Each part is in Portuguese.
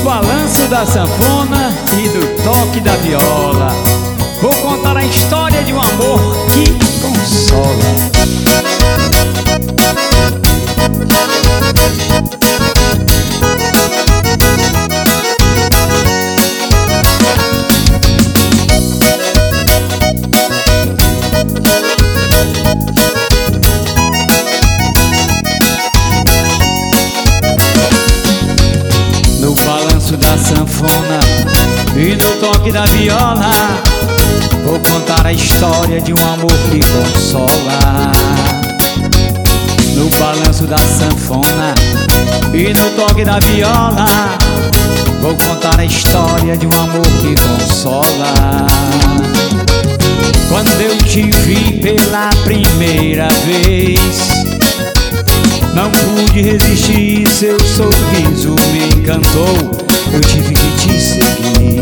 balanço da sanfona e do toque da viola, vou contar a história de um amor que consola. No balanço da sanfona e no toque da viola, vou contar a história de um amor que consola. No balanço da sanfona e no toque da viola, vou contar a história de um amor que consola. Quando eu te vi pela primeira vez, não pude resistir, seu sorriso me encantou, eu tive que te seguir.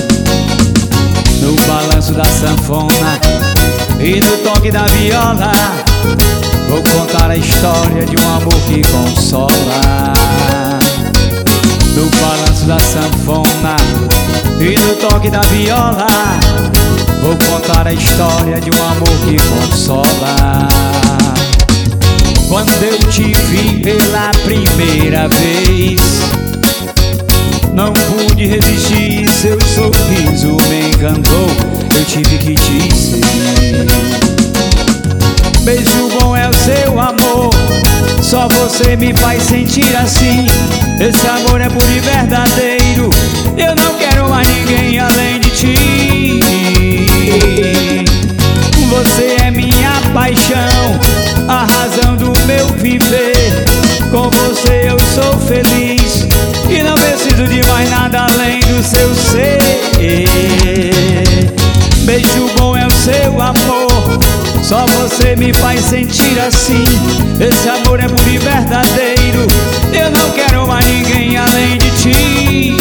No balanço da sanfona e no toque da viola, vou contar a história de um amor que consola. No balanço da sanfona e no toque da viola, vou contar a história de um amor que consola. Quando eu te vi pela primeira vez, não pude resistir, seu sorriso me encantou, eu tive que te seguir. Beijo bom é o seu amor, só você me faz sentir assim. Esse amor é puro e verdadeiro, eu não quero mais ninguém além de ti. Você é minha paixão, a razão do meu viver. Com você eu sou feliz e não preciso de mais nada além do seu ser. Beijo bom é o seu amor, só você me faz sentir assim. Esse amor é puro e verdadeiro, eu não quero mais ninguém além de ti.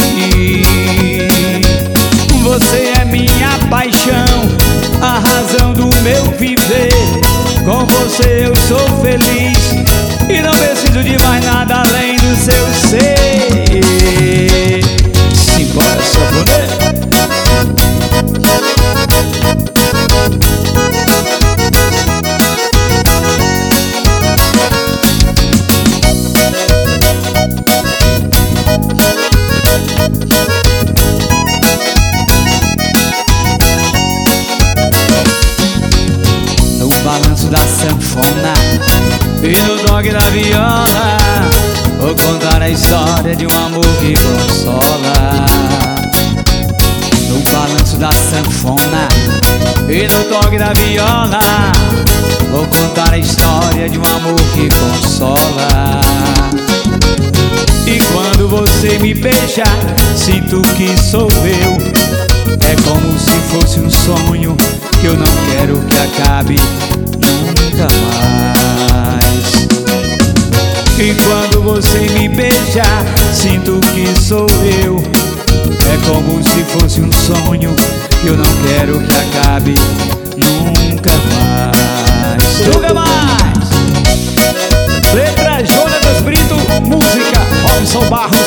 Você é minha paixão, a razão do meu viver. Com você eu sou feliz e não preciso de mais nada além do seu ser. Simbora, sanfoneiro. Balanço da sanfona e no toque da viola, vou contar a história de um amor que consola. No balanço da sanfona e no toque da viola, vou contar a história de um amor que consola. E quando você me beija, sinto que sou eu. É como se fosse um sonho que eu não quero que acabe nunca mais. E quando você me beija, sinto que sou eu. É como se fosse um sonho que eu não quero que acabe nunca mais. Nunca mais! Letra Jonatas Brito, música Robson Barros.